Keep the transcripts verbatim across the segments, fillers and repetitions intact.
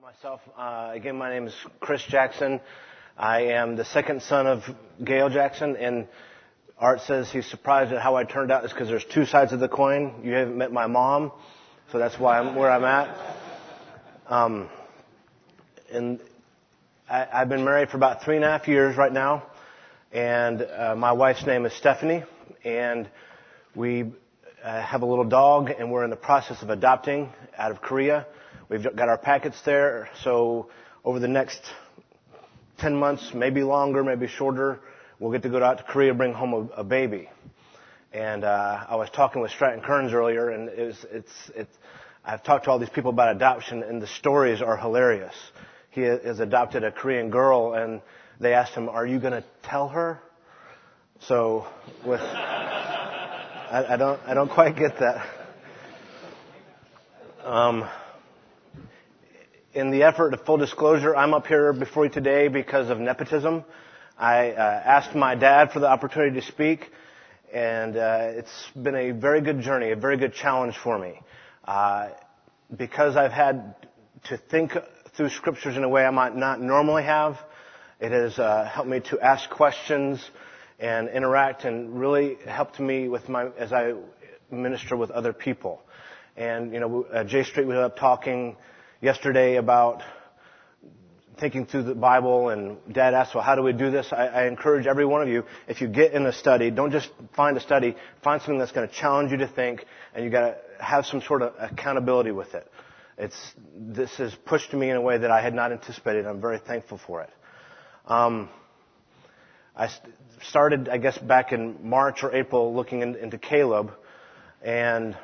Myself, uh, again, my name is Chris Jackson. I am the second son of Gail Jackson, and Art says he's surprised at how I turned out. It's because there's two sides of the coin. You haven't met my mom, so that's why I'm where I'm at. Um, and I, I've been married for about three and a half years right now, and uh, my wife's name is Stephanie, and we uh, have a little dog, and we're in the process of adopting out of Korea. We've got our packets there, so over the next ten months, maybe longer, maybe shorter, we'll get to go out to Korea and bring home a, a baby. And uh, I was talking with Stratton Kearns earlier, and it was, it's, it's, I've talked to all these people about adoption, and the stories are hilarious. He has adopted a Korean girl, and they asked him, "Are you going to tell her?" So, with I, I don't, I don't quite get that. Um. In the effort of full disclosure, I'm up here before you today because of nepotism. I uh, asked my dad for the opportunity to speak, and uh, it's been a very good journey, a very good challenge for me. Uh, because I've had to think through scriptures in a way I might not normally have, it has uh, helped me to ask questions and interact, and really helped me with my as I minister with other people. And you know, uh, J Street was up talking yesterday about thinking through the Bible, and Dad asked, well, how do we do this? I, I encourage every one of you, if you get in a study, don't just find a study, find something that's going to challenge you to think, and you got to have some sort of accountability with it. It's, this has pushed me in a way that I had not anticipated. I'm very thankful for it. Um, I st- started, I guess, back in March or April looking in, into Caleb, and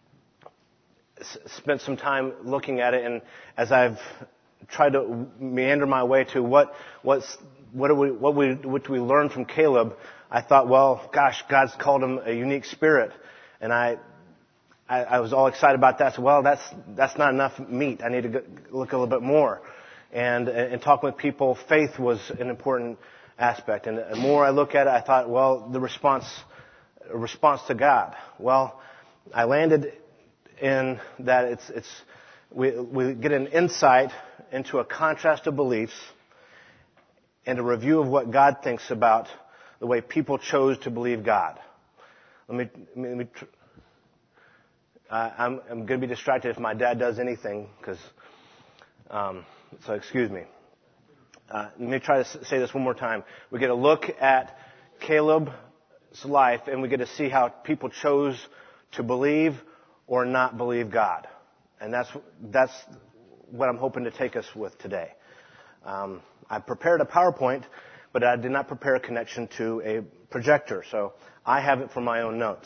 spent some time looking at it, and as I've tried to meander my way to what what's what do we what we what do we learn from Caleb, I thought, well, gosh, God's called him a unique spirit, and I I, I was all excited about that. So, well, that's that's not enough meat. I need to go, look a little bit more, and and talking with people, faith was an important aspect. And the more I look at it, I thought, well, the response response to God. Well, I landed in that it's, it's, we, we get an insight into a contrast of beliefs and a review of what God thinks about the way people chose to believe God. Let me, let me tr- uh, I'm, I'm going to be distracted if my dad does anything, because, um, so excuse me. Uh, let me try to say this one more time. We get a look at Caleb's life, and we get to see how people chose to believe or not believe God. And that's that's what I'm hoping to take us with today. Um, I prepared a PowerPoint, but I did not prepare a connection to a projector, so I have it for my own notes.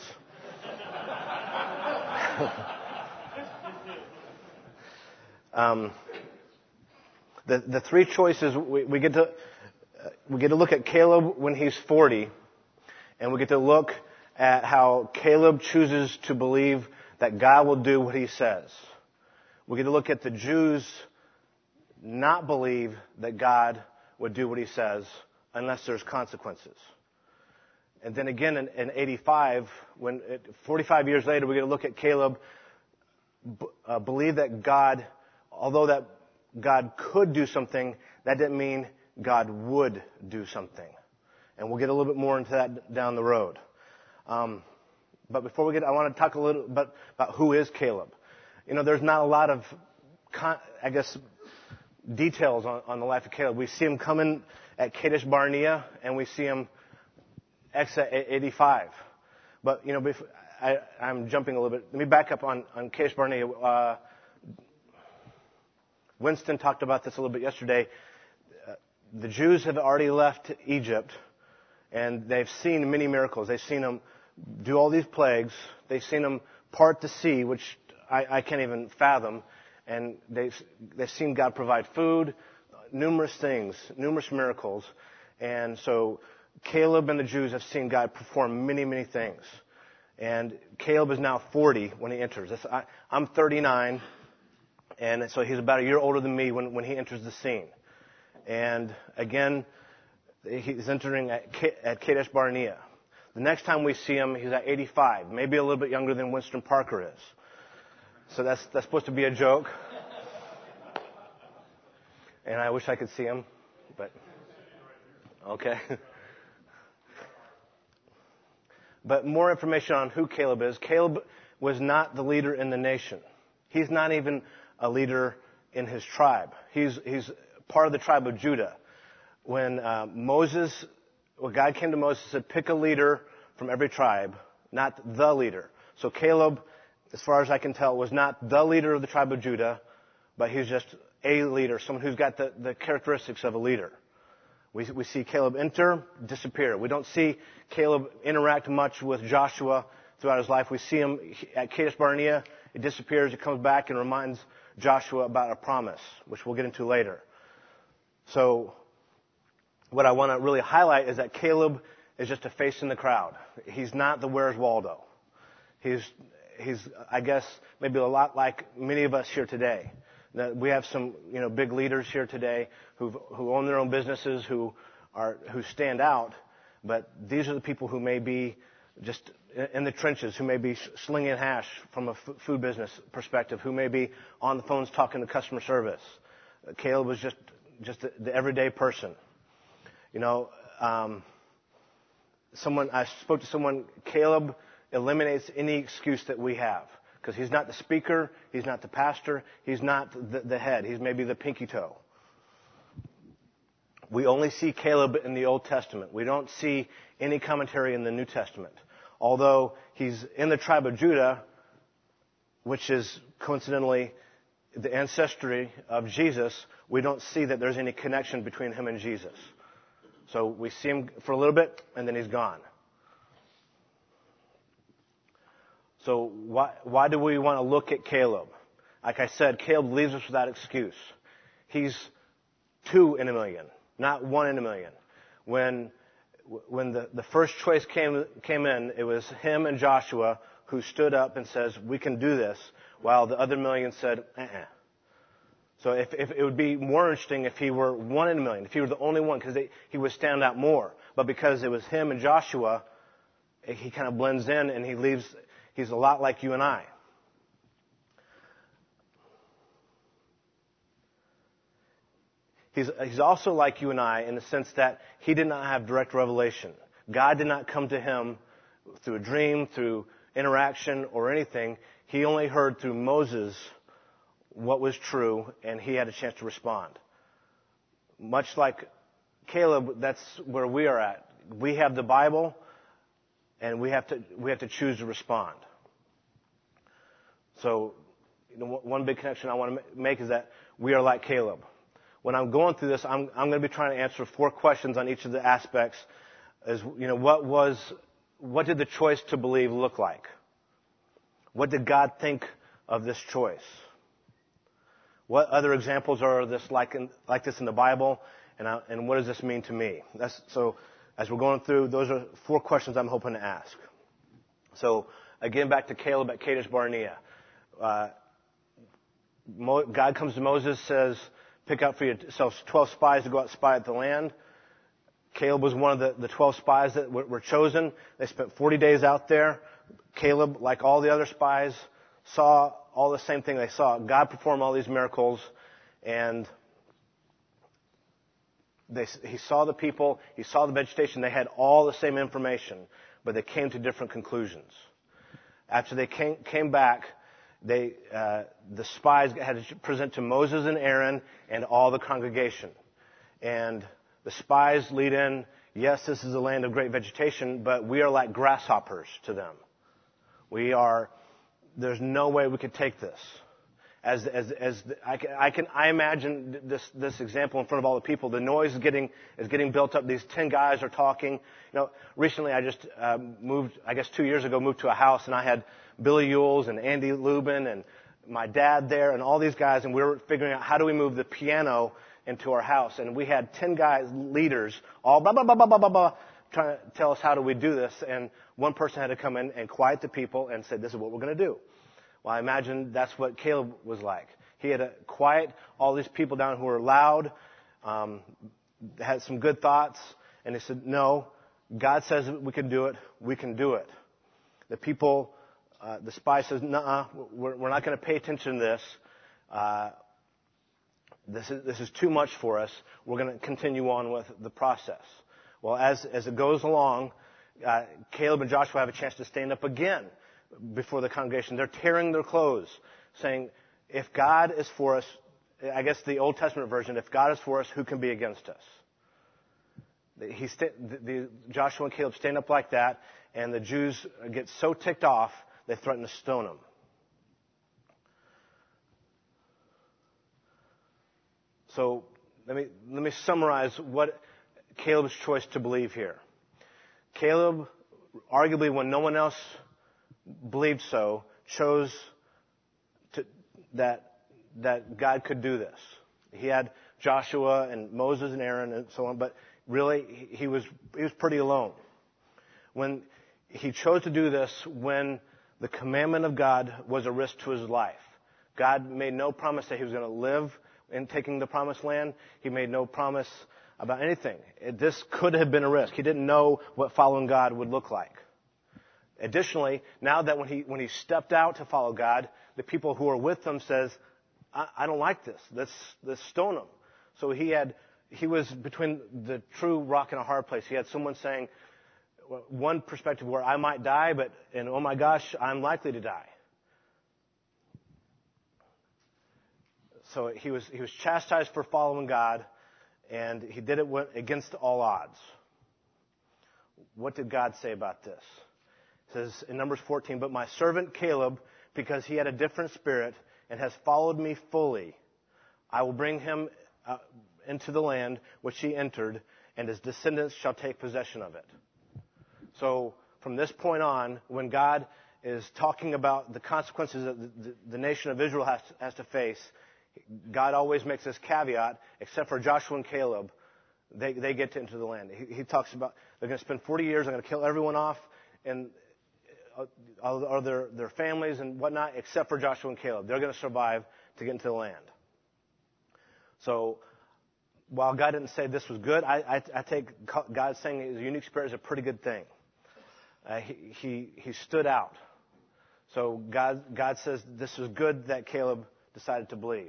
um, the the three choices we, we get to uh, we get to look at Caleb when he's forty, and we get to look at how Caleb chooses to believe that God will do what he says. We get to look at the Jews not believe that God would do what he says unless there's consequences. And then again in, in eighty-five, when forty-five years later, we get to look at Caleb uh, believe that God, although that God could do something, that didn't mean God would do something. And we'll get a little bit more into that down the road. Um, But before we get, I want to talk a little bit about who is Caleb. You know, there's not a lot of, I guess, details on, on the life of Caleb. We see him coming at Kadesh Barnea, and we see him exit at eighty-five. But, you know, before, I, I'm jumping a little bit. Let me back up on, on Kadesh Barnea. Uh, Winston talked about this a little bit yesterday. Uh, the Jews have already left Egypt, and they've seen many miracles. They've seen them do all these plagues. They've seen them part the sea, which I, I can't even fathom. And they've, they've seen God provide food, numerous things, numerous miracles. And so Caleb and the Jews have seen God perform many, many things. And Caleb is now forty when he enters. This, I, I'm thirty-nine, and so he's about a year older than me when, when he enters the scene. And again, he's entering at, at Kadesh Barnea. The next time we see him, he's at eighty-five, maybe a little bit younger than Winston Parker is. So that's that's supposed to be a joke. And I wish I could see him, but okay. But more information on who Caleb is. Caleb was not the leader in the nation. He's not even a leader in his tribe. He's, he's part of the tribe of Judah. When uh, Moses, when God came to Moses and said, pick a leader from every tribe, not the leader. So Caleb, as far as I can tell, was not the leader of the tribe of Judah, but he's just a leader, someone who's got the, the characteristics of a leader. We, we see Caleb enter, disappear. We don't see Caleb interact much with Joshua throughout his life. We see him at Kadesh Barnea. It disappears. He comes back and reminds Joshua about a promise, which we'll get into later. So what I want to really highlight is that Caleb is just a face in the crowd. He's not the Where's Waldo. He's, he's, I guess, maybe a lot like many of us here today. That we have some, you know, big leaders here today who who own their own businesses, who are who stand out. But these are the people who may be just in the trenches, who may be slinging hash from a food business perspective, who may be on the phones talking to customer service. Caleb was just just the, the everyday person. You know, um, someone I spoke to someone. Caleb eliminates any excuse that we have. Because he's not the speaker, he's not the pastor, he's not the, the head, he's maybe the pinky toe. We only see Caleb in the Old Testament. We don't see any commentary in the New Testament. Although he's in the tribe of Judah, which is coincidentally the ancestry of Jesus, we don't see that there's any connection between him and Jesus. So we see him for a little bit, and then he's gone. So why, why do we want to look at Caleb? Like I said, Caleb leaves us without excuse. He's two in a million, not one in a million. When, when the, the first choice came, came in, it was him and Joshua who stood up and says, we can do this, while the other million said, uh-uh. So if, if it would be more interesting if he were one in a million, if he were the only one, because he would stand out more. But because it was him and Joshua, he kind of blends in and he leaves. He's a lot like you and I. He's, he's also like you and I in the sense that he did not have direct revelation. God did not come to him through a dream, through interaction, or anything. He only heard through Moses what was true, and he had a chance to respond. Much like Caleb, that's where we are at. We have the Bible, and we have to we have to choose to respond. So, you know, one big connection I want to make is that we are like Caleb. When I'm going through this, I'm I'm going to be trying to answer four questions on each of the aspects. As you know, what was what did the choice to believe look like? What did God think of this choice? What other examples are this like in, like this in the Bible, and I, and what does this mean to me? That's so. As we're going through, those are four questions I'm hoping to ask. So, again, back to Caleb at Kadesh Barnea. Uh, Mo, God comes to Moses, says, pick out for yourselves twelve spies to go out and spy out the land. Caleb was one of the, the twelve spies that were, were chosen. They spent forty days out there. Caleb, like all the other spies, saw all the same thing they saw. God performed all these miracles, and They, he saw the people, he saw the vegetation, they had all the same information, but they came to different conclusions. After they came, came back, they, uh, the spies had to present to Moses and Aaron and all the congregation. And the spies lead in, yes, this is a land of great vegetation, but we are like grasshoppers to them. We are, there's no way we could take this. As, as, as the, I can, I can, I imagine this, this example in front of all the people. The noise is getting, is getting built up. These ten guys are talking. You know, recently I just, uh, moved, I guess two years ago, moved to a house and I had Billy Ewells and Andy Lubin and my dad there and all these guys, and we were figuring out how do we move the piano into our house. And we had ten guys, leaders, all blah, blah, blah, blah, blah, blah, blah, trying to tell us how do we do this. And one person had to come in and quiet the people and say, this is what we're going to do. Well, I imagine that's what Caleb was like. He had to quiet all these people down who were loud, um, had some good thoughts, and he said, no, God says we can do it, we can do it. The people, uh, the spy says, nuh-uh, we're, we're not going to pay attention to this. Uh, this is, this is too much for us. We're going to continue on with the process. Well, as, as it goes along, uh, Caleb and Joshua have a chance to stand up again before the congregation. They're tearing their clothes, saying, if God is for us, I guess the Old Testament version, if God is for us, who can be against us? He st- the, the, Joshua and Caleb stand up like that, and the Jews get so ticked off, they threaten to stone them. So let me, let me summarize what Caleb's choice to believe here. Caleb, arguably when no one else believed so, chose to, that, that God could do this. He had Joshua and Moses and Aaron and so on, but really he was, he was pretty alone. When he chose to do this when the commandment of God was a risk to his life. God made no promise that he was going to live in taking the promised land. He made no promise about anything. It, this could have been a risk. He didn't know what following God would look like. Additionally, now that when he when he stepped out to follow God, the people who are with him says, I, I don't like this. Let's let's stone him. So he had he was between the true rock and a hard place. He had someone saying, one perspective where I might die, but and oh my gosh, I'm likely to die. So he was he was chastised for following God, and he did it against all odds. What did God say about this? It says in Numbers fourteen, but my servant Caleb, because he had a different spirit and has followed me fully, I will bring him uh, into the land which he entered, and his descendants shall take possession of it. So from this point on, when God is talking about the consequences that the, the, the nation of Israel has to, has to face, God always makes this caveat, except for Joshua and Caleb, they, they get to into the land. He, he talks about they're going to spend forty years, they're going to kill everyone off, and uh, all their, their families and whatnot, except for Joshua and Caleb. They're going to survive to get into the land. So while God didn't say this was good, I, I, I take God saying his unique spirit is a pretty good thing. Uh, he, he, he stood out. So God, God says this is good that Caleb decided to believe.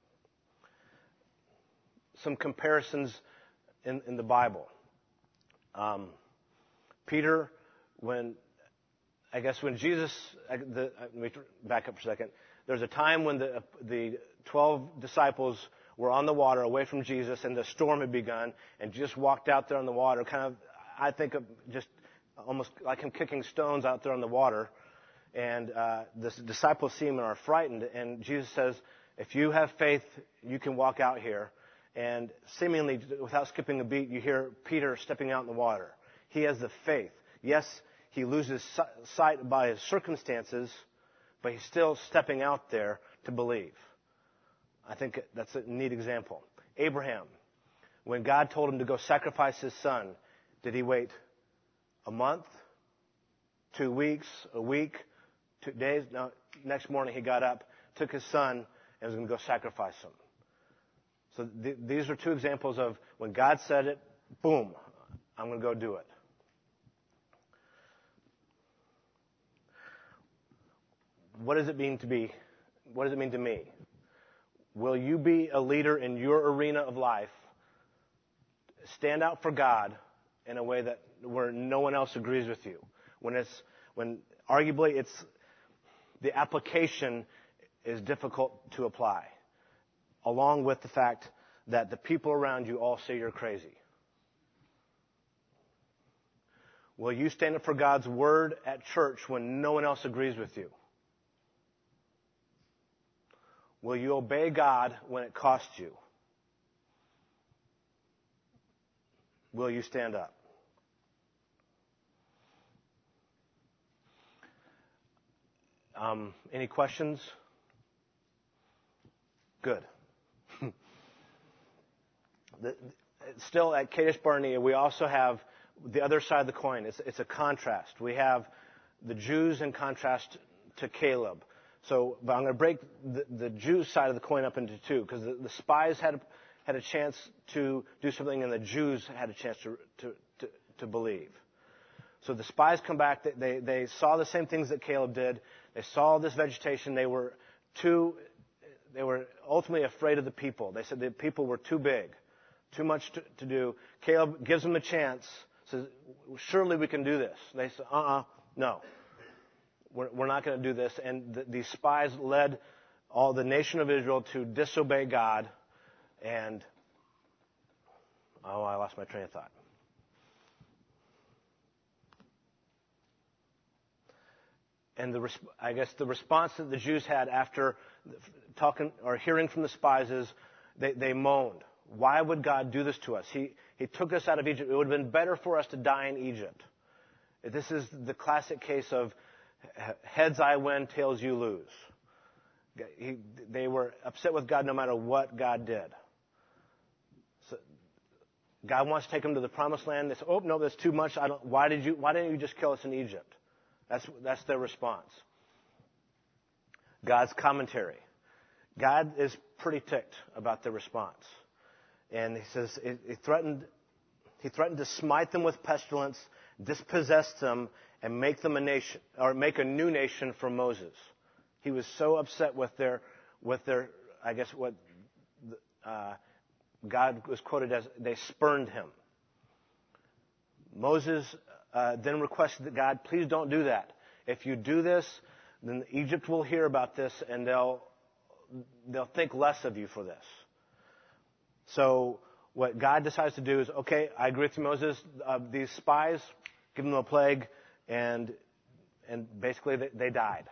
Some comparisons in, in the Bible. Um, Peter, when, I guess when Jesus, the, let me back up for a second. There's a time when the, the twelve disciples were on the water away from Jesus and the storm had begun and just walked out there on the water, kind of, I think of just almost like him kicking stones out there on the water. And uh, the disciples see him and are frightened. And Jesus says, if you have faith, you can walk out here. And seemingly, without skipping a beat, you hear Peter stepping out in the water. He has the faith. Yes, he loses sight by his circumstances, but he's still stepping out there to believe. I think that's a neat example. Abraham, when God told him to go sacrifice his son, did he wait a month, two weeks, a week, two days? No, next morning he got up, took his son, and was going to go sacrifice him. So th- these are two examples of when God said it, boom, I'm going to go do it. What does it mean to be, what does it mean to me? Will you be a leader in your arena of life, stand out for God in a way that where no one else agrees with you? When it's, when arguably it's, the application is difficult to apply, along with the fact that the people around you all say you're crazy. Will you stand up for God's word at church when no one else agrees with you? Will you obey God when it costs you? Will you stand up? Um, any questions? Good. the, still at Kadesh Barnea, we also have the other side of the coin. It's, it's a contrast. We have the Jews in contrast to Caleb. So, but I'm going to break the, the Jews side of the coin up into two, because the, the spies had a, had a chance to do something, and the Jews had a chance to to, to, to believe. So the spies come back. They, they they saw the same things that Caleb did. They saw this vegetation. They were too they were ultimately afraid of the people. They said the people were too big, too much to, to do. Caleb gives them a chance, says, surely we can do this. And they said, uh-uh, no. We're, we're not going to do this. And the, these spies led all the nation of Israel to disobey God. And, oh, I lost my train of thought. And the, I guess the response that the Jews had after talking or hearing from the spies is they, they moaned. Why would God do this to us? He, he took us out of Egypt. It would have been better for us to die in Egypt. This is the classic case of heads I win, tails you lose. He, they were upset with God no matter what God did. So God wants to take them to the promised land. They say, oh, no, that's too much. I don't, why did you, why didn't you just kill us in Egypt? That's, that's their response. God's commentary. God is pretty ticked about their response. And he says, he threatened, he threatened to smite them with pestilence, dispossess them, and make them a nation, or make a new nation from Moses. He was so upset with their, with their, I guess what, uh, God was quoted as, they spurned him. Moses uh, then requested that God, please don't do that. If you do this, then Egypt will hear about this and they'll they'll think less of you for this. So what God decides to do is, okay, I agree with you, Moses. Uh, these spies, give them a plague, and and basically they, they died.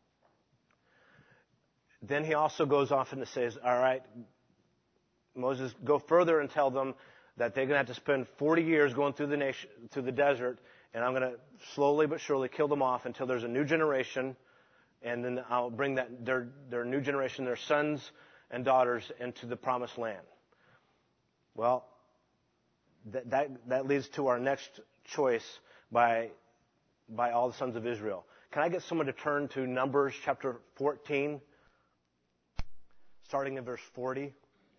Then he also goes off and says, all right, Moses, go further and tell them that they're going to have to spend forty years going through the nation, through the desert, and I'm going to slowly but surely kill them off until there's a new generation, and then I'll bring that their their new generation, their sons and daughters, into the promised land. Well, that that, that leads to our next choice by by all the sons of Israel. Can I get someone to turn to Numbers chapter fourteen, starting in verse forty?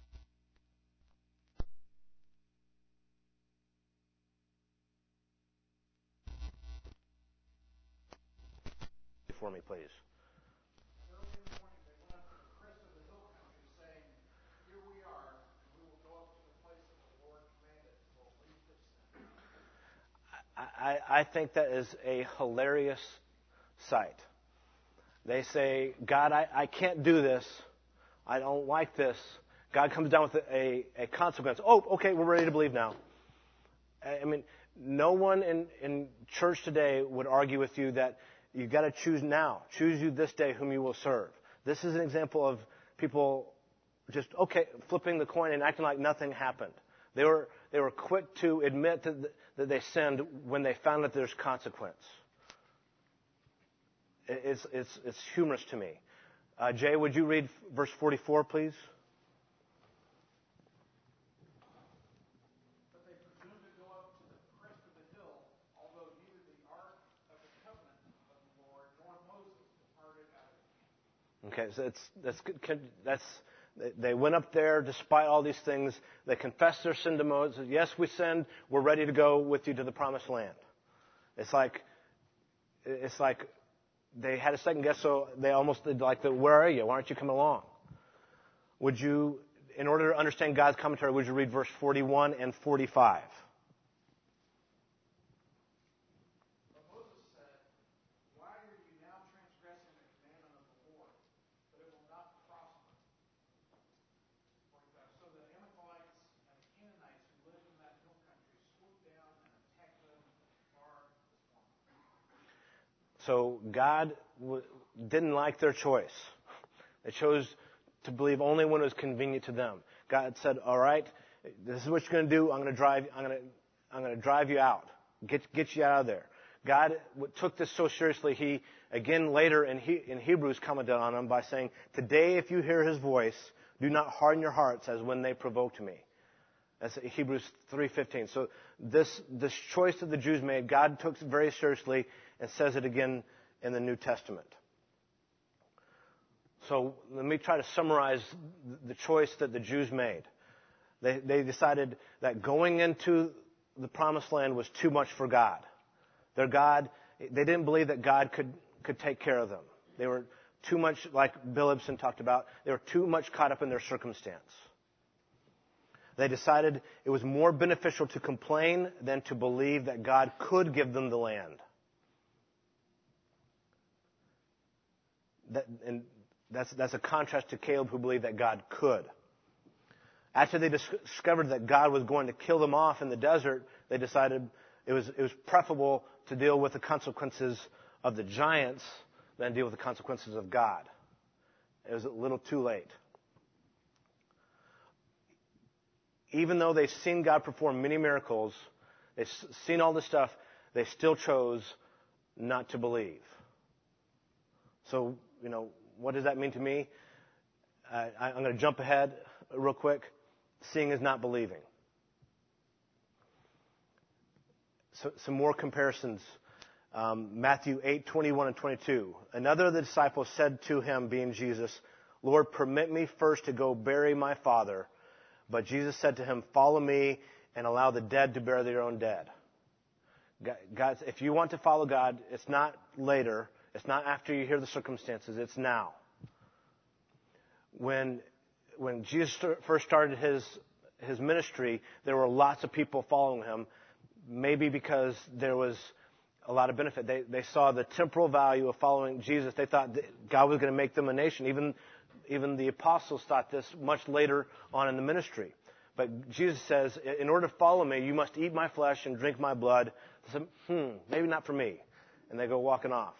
For me, please. Early in the morning, they went up to the crest of the hill country, saying, here we are, and we will go up to the place that the Lord commanded. We'll leave this then. I, I think that is a hilarious sight. They say, God, I, I can't do this. I don't like this. God comes down with a, a consequence. Oh, okay, we're ready to believe now. I mean, no one in, in church today would argue with you that you've got to choose now. Choose you this day whom you will serve. This is an example of people just, okay, flipping the coin and acting like nothing happened. They were, they were quick to admit that, that they sinned when they found that there's consequence. It's, it's, it's humorous to me. Uh, Jay, would you read verse forty-four, please? Okay, so it's, that's, that's, they went up there despite all these things. They confessed their sin to Moses. Yes, we sinned. We're ready to go with you to the promised land. It's like, it's like they had a second guess, so they almost did like the, where are you? Why aren't you coming along? Would you, in order to understand God's commentary, would you read verse forty-one and forty-five? So God w- didn't like their choice. They chose to believe only when it was convenient to them. God said, "All right, this is what you're going to do. I'm going to drive. I'm going to. I'm going to drive you out. Get get you out of there." God took this so seriously. He again later in he, in Hebrews commented on them by saying, "Today, if you hear His voice, do not harden your hearts as when they provoked me." That's Hebrews three fifteen. So this this choice that the Jews made, God took it very seriously and says it again in the New Testament. So let me try to summarize the choice that the Jews made. They they decided that going into the promised land was too much for God. Their God, they didn't believe that God could could take care of them. They were too much, like Bill Ibsen talked about, they were too much caught up in their circumstance. They decided it was more beneficial to complain than to believe that God could give them the land. That, and that's, that's a contrast to Caleb, who believed that God could. After they dis- discovered that God was going to kill them off in the desert, they decided it was, it was preferable to deal with the consequences of the giants than deal with the consequences of God. It was a little too late. Even though they've seen God perform many miracles, they've seen all this stuff, they still chose not to believe. So, you know, what does that mean to me? Uh, I, I'm going to jump ahead real quick. Seeing is not believing. So, some more comparisons. Um, Matthew eight, twenty-one and twenty-two. Another of the disciples said to him, being Jesus, Lord, permit me first to go bury my father. But Jesus said to him, follow me and allow the dead to bury their own dead. God, if you want to follow God, it's not later. It's not after you hear the circumstances. It's now. When, when Jesus first started his, his ministry, there were lots of people following him, maybe because there was a lot of benefit. They, they saw the temporal value of following Jesus. They thought that God was going to make them a nation. Even, even the apostles thought this much later on in the ministry. But Jesus says, in order to follow me, you must eat my flesh and drink my blood. They said, hmm, maybe not for me. And they go walking off.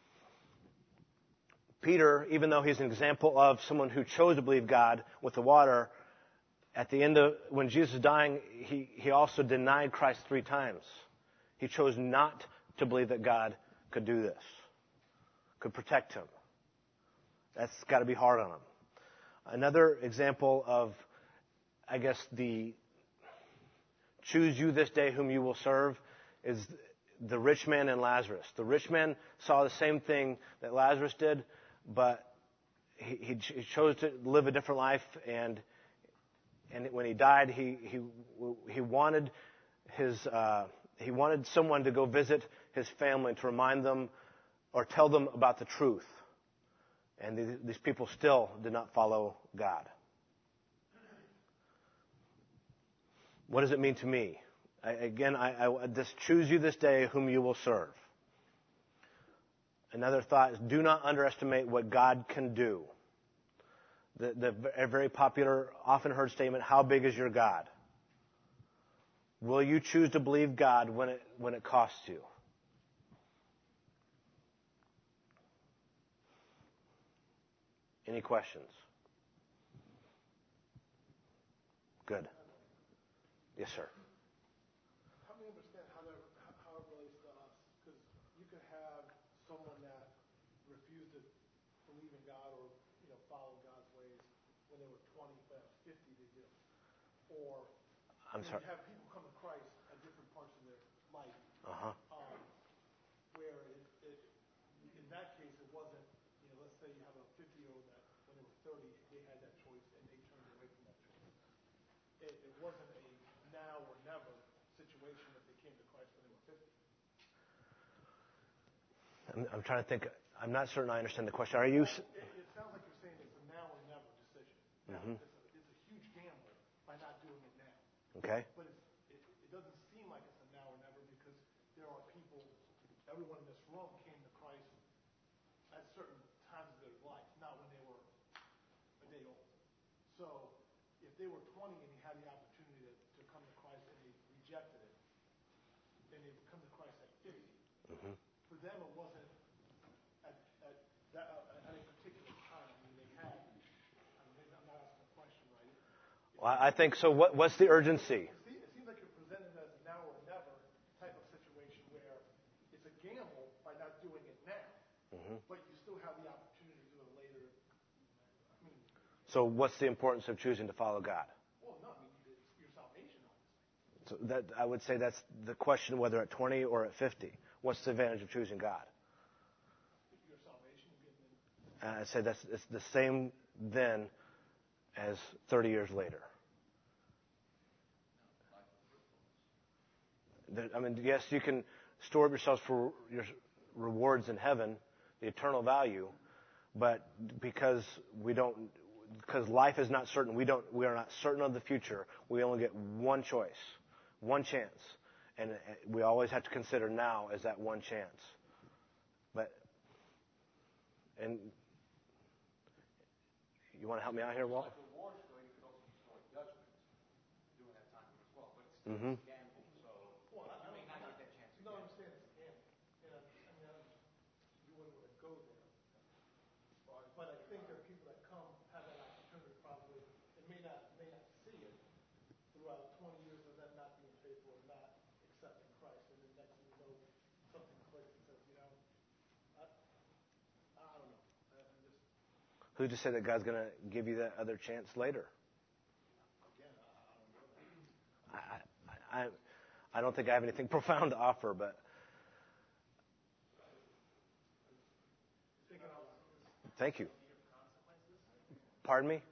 Peter, even though he's an example of someone who chose to believe God with the water, at the end of, when Jesus was dying, he, he also denied Christ three times. He chose not to believe that God could do this, could protect him. That's got to be hard on him. Another example of, I guess, the choose you this day whom you will serve is the rich man and Lazarus. The rich man saw the same thing that Lazarus did, but he, he, he chose to live a different life, and and when he died, he he he wanted his uh, he wanted someone to go visit his family to remind them or tell them about the truth. And these, these people still did not follow God. What does it mean to me? I, again, I, I just choose you this day whom you will serve. Another thought is, do not underestimate what God can do. The, the a very popular, often heard statement, how big is your God? Will you choose to believe God when it, when it costs you? Any questions? Good. Yes, sir. Help me understand how, that, how it relates to us. Because you could have someone that refused to believe in God or, you know, follow God's ways when they were twenty, but at fifty they do. Or I'm you sorry. have people come to Christ at different parts of their life. Uh-huh. Um, where it, it, in that case, it wasn't, you know, let's say you have a fifty-year-old that when they were thirty, they had that choice and they turned away from that choice. It, it wasn't a now or never situation if they came to Christ when they were fifty. I'm, I'm trying to think. I'm not certain I understand the question. Are you? It, it sounds like you're saying it's a now or never decision. Now, Mm-hmm. it's, a, it's a huge gamble by not doing it now. Okay. But it's, it, it doesn't seem like it's a now or never because there are people, everyone in this room came to Christ at certain times of their life, not when they were a day old. So if they were twenty and they had the opportunity to, to come to Christ and they rejected it, then they come to Christ at fifty. Mm-hmm. For them, it wasn't at, at, that, uh, at a particular time. I mean, they had, I mean, maybe I'm not asking the question right. It, Well, I think so. What, what's the urgency? It seems, it seems like you're presented as a now or never type of situation where it's a gamble by not doing it now, Mm-hmm. but you still have the opportunity to do it later. I mean, So what's the importance of choosing to follow God? well, no, I mean, it's your salvation, obviously. So that, I would say that's the question, whether at twenty or at fifty. What's the advantage of choosing God? Your salvation will be in Uh, I'd say that's it's the same then as thirty years later. There, I mean, yes, you can store up yourselves for your rewards in heaven, the eternal value, but because we don't, because life is not certain, we don't, we are not certain of the future. We only get one choice, one chance, and we always have to consider now as that one chance. But, and you want to help me out here, Walt? Like a war story, you could also destroy judgment during that time as well. But it's still Mm-hmm. a gamble, so Well, I, I you may don't, not get that chance again. no, I understand it's a gamble. And I, I mean, I, you wouldn't want to go there. But, but I think there are people that come, have that opportunity probably, and may not, may not see it throughout twenty years of them not being faithful and not accepting Christ. And then next thing you know, something clicks and says, you know, I, I don't know. I, I'm just, Who's to say that God's going to give you that other chance later? again, I, I don't know that. I, I, I don't think I have anything profound to offer, but Thinking out loud. thank you. Pardon me?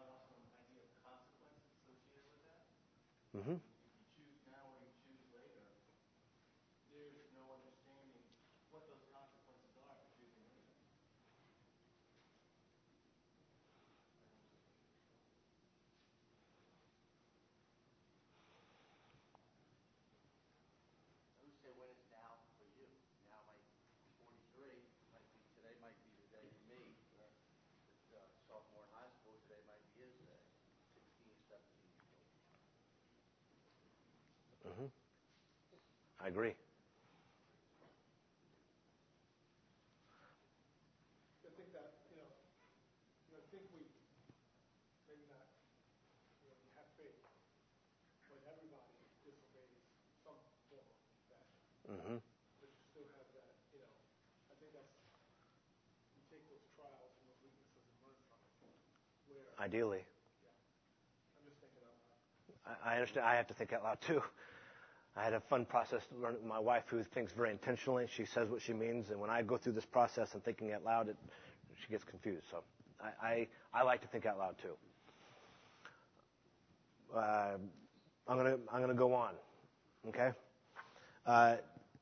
Mm-hmm. If you choose now or you choose later, there's no understanding what those consequences are for choosing later. I would say when it's now for you. Now might be forty-three, might be today might be the day for me. Uh, uh, sophomore in high school, today might be his day. sixteen, seventeen years old. Mm-hmm. I agree. I think that, you know, you know, I think we maybe not, you know, have faith when everybody disobeys some form of that. Mm-hmm. But you still have that, you know, I think that's, you take those trials and those weaknesses and learn from it. Where, Ideally. yeah, I'm just thinking out loud. I, I understand. I have to think out loud, too. I had a fun process to learn with my wife who thinks very intentionally. She says what she means, and when I go through this process and thinking out loud, it, she gets confused. So I, I, I like to think out loud, too. Uh, I'm gonna I'm gonna go on. Okay. Uh,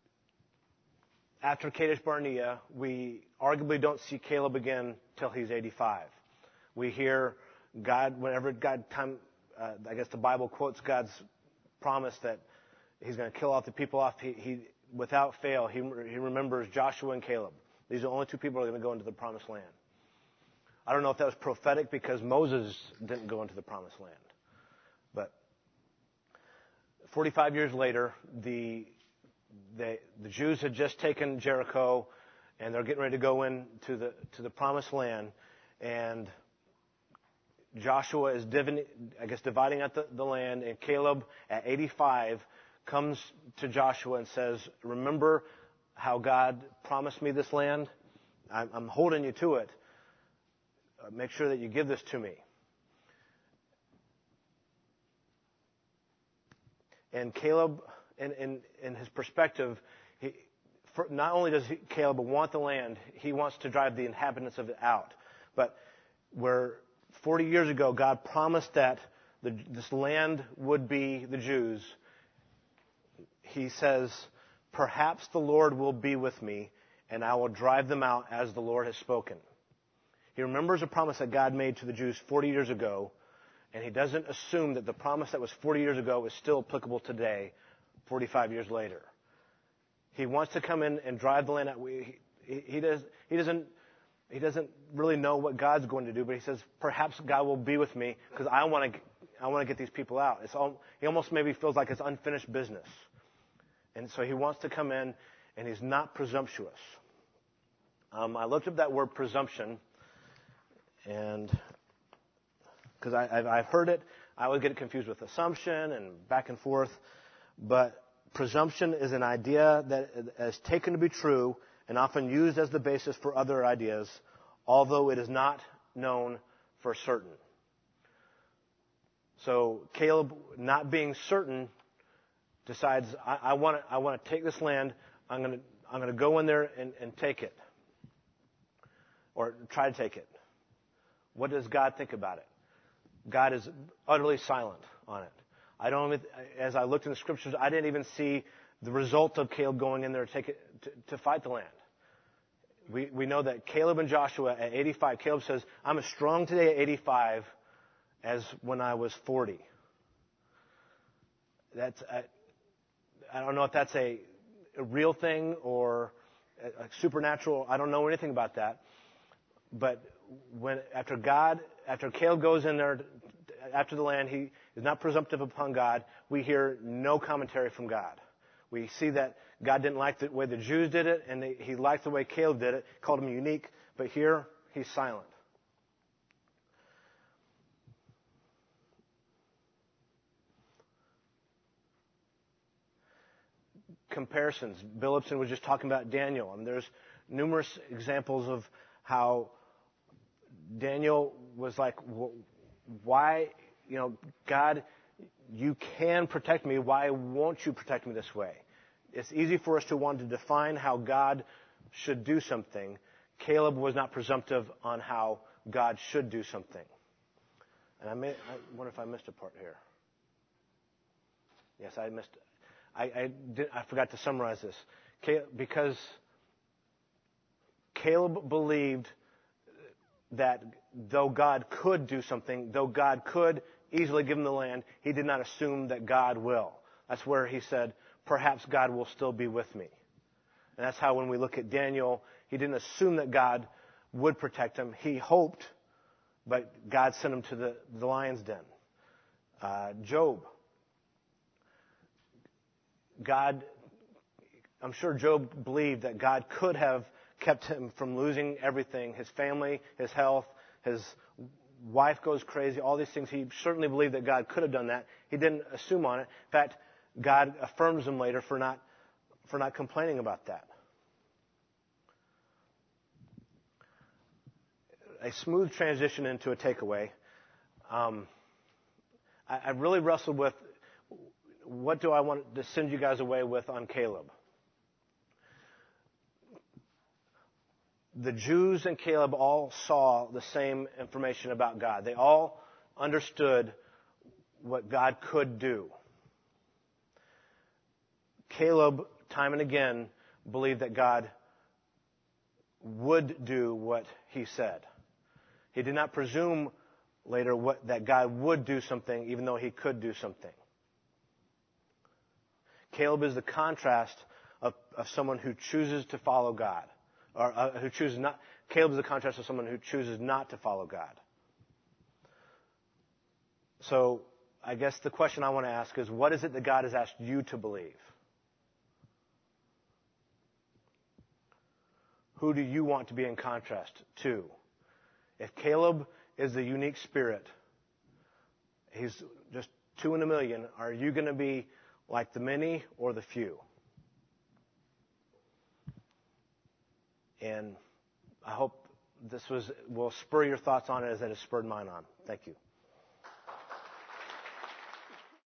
after Kadesh Barnea, we arguably don't see Caleb again till he's eighty-five. We hear God whenever God time. Uh, I guess the Bible quotes God's promise that He's going to kill off the people off. He, he without fail, he, he remembers Joshua and Caleb. These are the only two people who are going to go into the promised land. I don't know if that was prophetic because Moses didn't go into the promised land. But forty-five years later, the, the, the Jews had just taken Jericho and they're getting ready to go into the, to the promised land. And Joshua is, divin, I guess, dividing up the, the land, and Caleb at eighty-five comes to Joshua and says, remember how God promised me this land? I'm, I'm holding you to it. Uh, make sure that you give this to me. And Caleb, in, in, in his perspective, he, for, not only does he, Caleb want the land, he wants to drive the inhabitants of it out. But where forty years ago God promised that the, this land would be the Jews, he says, perhaps the Lord will be with me, and I will drive them out as the Lord has spoken. He remembers a promise that God made to the Jews forty years ago, and he doesn't assume that the promise that was forty years ago is still applicable today, forty-five years later. He wants to come in and drive the land out. He, he, he, does, he, doesn't, he doesn't really know what God's going to do, but he says, perhaps God will be with me because I want to I want to get these people out. It's all, he almost maybe feels like it's unfinished business. And so he wants to come in, and he's not presumptuous. Um, I looked up that word presumption, and because I've, I've heard it, I always get it confused with assumption and back and forth. But presumption is an idea that is taken to be true and often used as the basis for other ideas, although it is not known for certain. So Caleb, not being certain, decides, I, I want to I want to take this land. I'm going to I'm going to go in there and, and take it, or try to take it. What does God think about it? God is utterly silent on it. I don't even, as I looked in the scriptures, I didn't even see the result of Caleb going in there to take it to, to fight the land. We, we know that Caleb and Joshua at eighty-five, Caleb says, I'm as strong today at eighty-five as when I was forty. That's, I, I don't know if that's a, a real thing or a, a supernatural. I don't know anything about that. But when, after God, after Caleb goes in there, after the land, he is not presumptive upon God. We hear no commentary from God. We see that God didn't like the way the Jews did it, and they, he liked the way Caleb did it, called him unique. But here, he's silent. Comparisons. Billipson was just talking about Daniel, and there's numerous examples of how Daniel was like, why, you know, God, you can protect me. Why won't you protect me this way? It's easy for us to want to define how God should do something. Caleb was not presumptive on how God should do something. And I, may, I wonder if I missed a part here. Yes, I missed. I, I, did, I forgot to summarize this. Caleb, because Caleb believed that though God could do something, though God could easily give him the land, he did not assume that God will. That's where he said, perhaps God will still be with me. And that's how when we look at Daniel, he didn't assume that God would protect him. He hoped, but God sent him to the, the lion's den. Uh, Job. God, I'm sure Job believed that God could have kept him from losing everything, his family, his health, his wife goes crazy, all these things. He certainly believed that God could have done that. He didn't assume on it. In fact, God affirms him later for not, for not complaining about that. A smooth transition into a takeaway. Um, I, I really wrestled with what do I want to send you guys away with on Caleb. The Jews and Caleb all saw the same information about God. They all understood what God could do. Caleb, time and again, believed that God would do what he said. He did not presume later what, that God would do something, even though he could do something. Caleb is the contrast of, of someone who chooses to follow God. Or uh, who chooses not. Caleb is the contrast of someone who chooses not to follow God. So I guess the question I want to ask is, what is it that God has asked you to believe? Who do you want to be in contrast to? If Caleb is the unique spirit, he's just two in a million, are you going to be like the many or the few? And I hope this was will spur your thoughts on it as it has spurred mine on. Thank you.